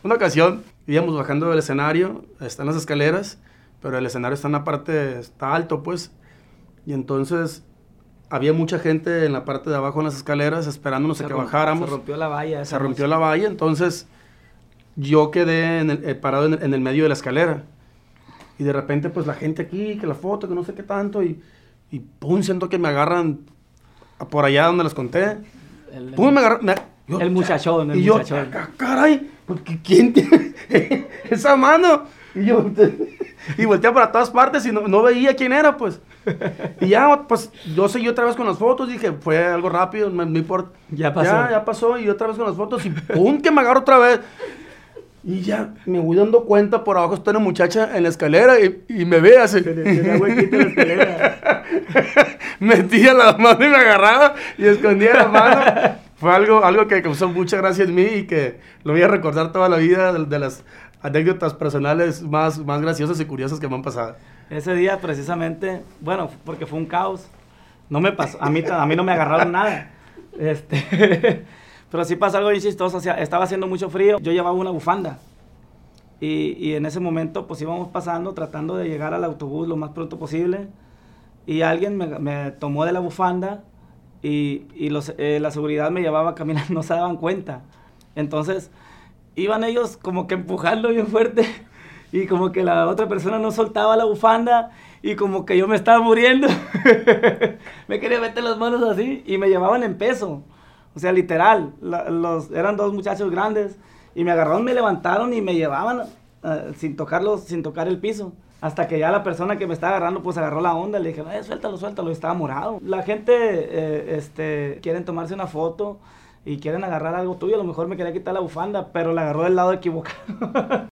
Una ocasión íbamos bajando del escenario, están las escaleras, pero el escenario está en la parte, está alto pues, y entonces había mucha gente en la parte de abajo en las escaleras esperándonos a que bajáramos. Se rompió la valla. Se rompió la valla, entonces yo quedé parado en el medio de la escalera. Y de repente, pues, la gente aquí, que la foto, que no sé qué tanto, y pum, siento que me agarran por allá donde les conté. Pum, me agarran... El muchachón, el y yo, muchachón. Caray, ¿quién tiene esa mano? Y yo, y volteé para todas partes y no veía quién era, pues. Y ya, pues, yo seguí otra vez con las fotos, dije, fue algo rápido, no importa. Ya pasó. Ya pasó, y otra vez con las fotos, y pum, que me agarro otra vez. Y ya me voy dando cuenta, por abajo está una muchacha en la escalera y me ve así. Tenía huequito en la escalera. Metía la mano y me agarraba y escondía la mano. Fue algo que causó mucha gracia en mí y que lo voy a recordar toda la vida de las anécdotas personales más graciosas y curiosas que me han pasado. Ese día precisamente, bueno, porque fue un caos. No me pasó, a mí no me agarraron nada. Pero sí pasó algo bien chistoso, o sea, estaba haciendo mucho frío, yo llevaba una bufanda y en ese momento pues íbamos pasando tratando de llegar al autobús lo más pronto posible y alguien me tomó de la bufanda y la seguridad me llevaba caminando, no se daban cuenta. Entonces iban ellos como que empujando bien fuerte y como que la otra persona no soltaba la bufanda y como que yo me estaba muriendo. Me quería meter las manos así y me llevaban en peso. O sea, literal, eran dos muchachos grandes y me agarraron, me levantaron y me llevaban sin tocar el piso. Hasta que ya la persona que me estaba agarrando, pues agarró la onda. Le dije, suéltalo, estaba morado. La gente quieren tomarse una foto y quieren agarrar algo tuyo. A lo mejor me quería quitar la bufanda, pero la agarró del lado equivocado.